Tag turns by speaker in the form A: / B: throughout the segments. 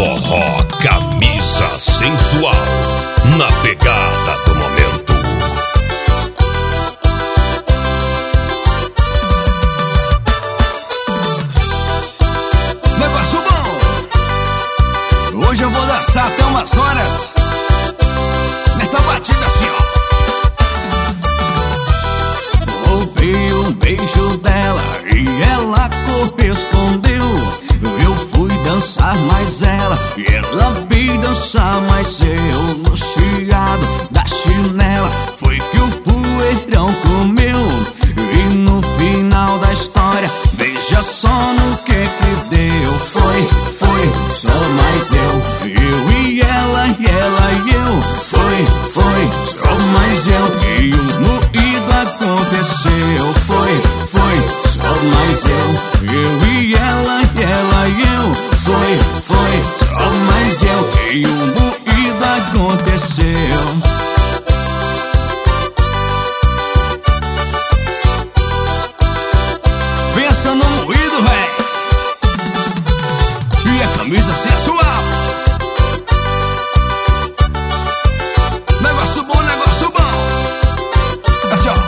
A: Forró Camisa Sensual, na pegada do momento.
B: Negócio bom! Hoje eu vou dançar até umas horas nessa batida assim, ó. Roubei um beijo dela e ela correspondeu. Eu fui dançar mais ela e ela veio dançar mais eu. No chiado da chinela foi que o poeirão comeu. E no final da história, veja só no que deu. Foi só mais eu e ela e eu. Foi só mais eu e o moído aconteceu. Foi só mais eu e ela e eu. Foi só mais eu e o moído aconteceu. Pensa no moído, véi, e a camisa sensual. Negócio bom, negócio bom. Assim, ó.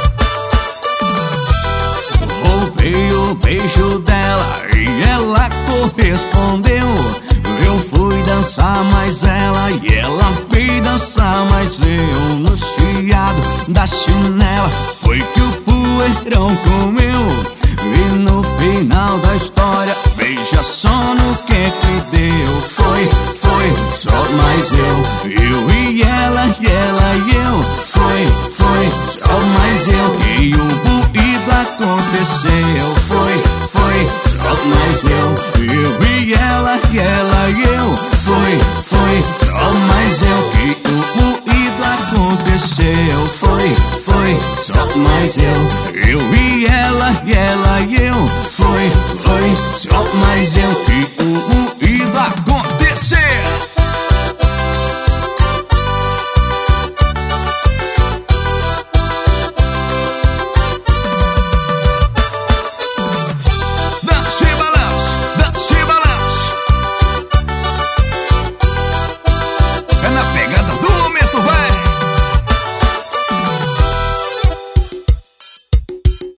B: Roubei o beijo dela e ela correspondeu. Eu fui dançar mais ela e ela veio dançar mais eu. No chiado da chinela foi que o poeirão comeu. E no final da história, veja só no que deu. Foi só mais eu e ela e eu. Foi só mais eu e o moído aconteceu. Foi só mais eu e ela e eu. Foi só mais eu e o moído aconteceu. Foi só mais eu e ela e eu. Foi só mais eu.